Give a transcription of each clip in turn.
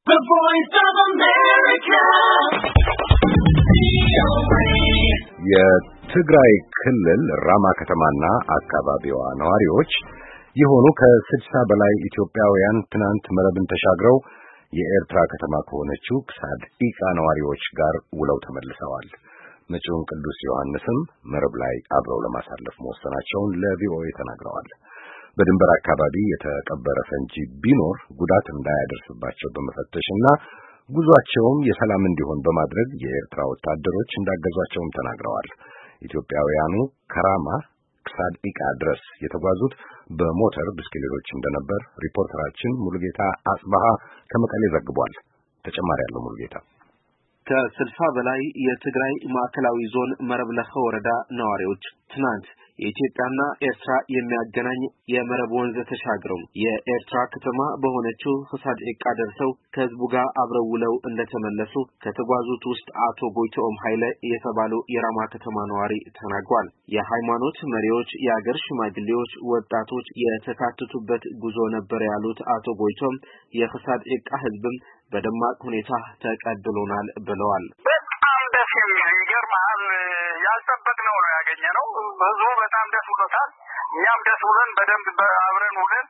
The Voice of America. የትግራይ ክልል ራማ ከተማና አካባቢዋ ነዋሪዎች የሆኑ ከ60 በላይ ኢትዮጵያውያን ትናንት መረብን ተሻግረው የኤርትራ ከተማ ከሆነችው ሳድኢቃ ነዋሪዎች ጋር ውለው ተመልሰዋል። መጪውን ቅዱስ ዮሐንስም መረብ ላይ አብረው ለማሳለፍ መወሰናቸውን ለቪኦኤ ተናግረዋል። በድንበር አካባቢ የተቀበረ ፈንጂ ቢኖር ጉዳት እንዳያደርስባቸው በመፈተሽና ጉዟቸውም የሰላም እንዲሆን በማድረግ የኤርትራ ወታደሮች እንዳገዟቸውም ተናግረዋል። ኢትዮጵያውያኑ ከራማ ሳድኢቃ ድረስ የተጓዙት በሞተር ብስክሌቶች እንደነበር ሪፖርተራችን ሙሉጌታ አጽባሃ ከመቀሌ ዘግቧል። ተጨማሪ ያለው ሙሉጌታ። ከ60 በላይ የትግራይ ማዕከላዊ ዞን መረብለኸ ወረዳ ነዋሪዎች ትናንት የኢትዮጵያና ኤርትራ የሚያገናኝ የመረብ ወንዝ ተሻግረው የኤርትራ ከተማ በሆነችው ሳድኢቃ ደርሰው ከህዝቡ ጋር አብረው ውለው እንደተመለሱ ከተጓዙት ውስጥ አቶ ጎይቶም ኃይለ የተባሉ የራማ ከተማ ነዋሪ ተናግሯል። የሃይማኖት መሪዎች፣ የአገር ሽማግሌዎች፣ ወጣቶች የተካተቱበት ጉዞ ነበር ያሉት አቶ ጎይቶም የሳድኢቃ ህዝብም በደማቅ ሁኔታ ተቀብሎናል ብለዋል። በጣም ደስ የሚል ይገርማል። ያልጠበቅነው ነው ያገኘነው። ህዝቡ በጣም ደስ ብሎታል። እኛም ደስ ብሎን በደንብ አብረን ውለን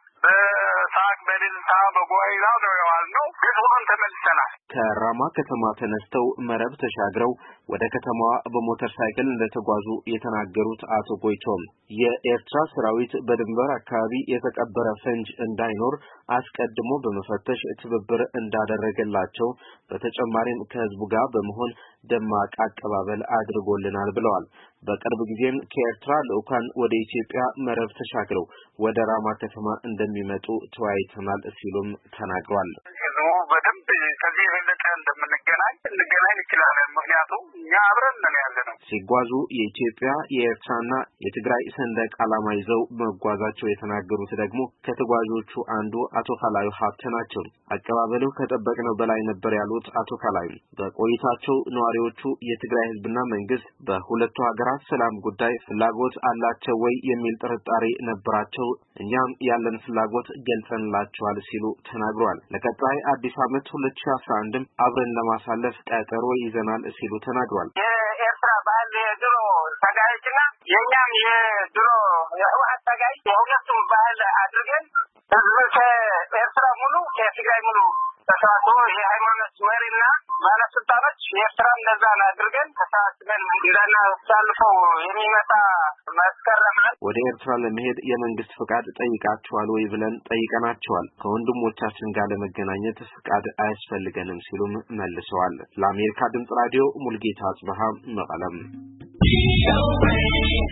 በሳቅ በድልታ በጓይላ ነው የዋልነው። ደስ ብሎን ተመልሰናል። ከራማ ከተማ ተነስተው መረብ ተሻግረው ወደ ከተማዋ በሞተር ሳይክል እንደተጓዙ የተናገሩት አቶ ጎይቶም የኤርትራ ሰራዊት በድንበር አካባቢ የተቀበረ ፈንጅ እንዳይኖር አስቀድሞ በመፈተሽ ትብብር እንዳደረገላቸው በተጨማሪም ከህዝቡ ጋር በመሆን ደማቅ አቀባበል አድርጎልናል ብለዋል። በቅርብ ጊዜም ከኤርትራ ልኡካን ወደ ኢትዮጵያ መረብ ተሻግረው ወደ ራማ ከተማ እንደሚመጡ ተወያይተናል ሲሉም ተናግሯል። በደንብ ከዚህ የበለጠ እንደምንገናኝ እንችላለን። ምክንያቱም እኛ አብረን ነን ያለነው። ሲጓዙ የኢትዮጵያ የኤርትራና የትግራይ ሰንደቅ ዓላማ ይዘው መጓዛቸው የተናገሩት ደግሞ ከተጓዦቹ አንዱ አቶ ካላዩ ሀብተ ናቸው። አቀባበሉ ከጠበቅነው በላይ ነበር ያሉት አቶ ካላዩ በቆይታቸው ነዋሪዎቹ የትግራይ ህዝብና መንግስት በሁለቱ ሀገራት ሰላም ጉዳይ ፍላጎት አላቸው ወይ የሚል ጥርጣሬ ነበራቸው። እኛም ያለን ፍላጎት ገልጸንላቸዋል ሲሉ ተናግረዋል። ለቀጣይ አዲስ ዓመት 2011 አብረን ለማሳለፍ ቀጠሮ ይዘናል ሲሉ ተናግረዋል። የኤርትራ ባህል የድሮ ታጋዮችና የኛም የድሮ የህወሓት ታጋይ የሁለቱም ባህል አድርገን ህዝብ ከኤርትራ ሙሉ ከትግራይ ሙሉ ተሳትፎ የሃይማኖት መሪና ባለስልጣኖች የኤርትራን ነዛን አድርገን ተሳትፈን እንዳናሳልፈው የሚመጣ መስከረም ወደ ኤርትራ ለመሄድ የመንግስት ፍቃድ ጠይቃችኋል ወይ ብለን ጠይቀናቸዋል። ከወንድሞቻችን ጋር ለመገናኘት ፍቃድ አያስፈልገንም ሲሉም መልሰዋል። ለአሜሪካ ድምጽ ራዲዮ ሙሉጌታ አጽባሃ መቀለም።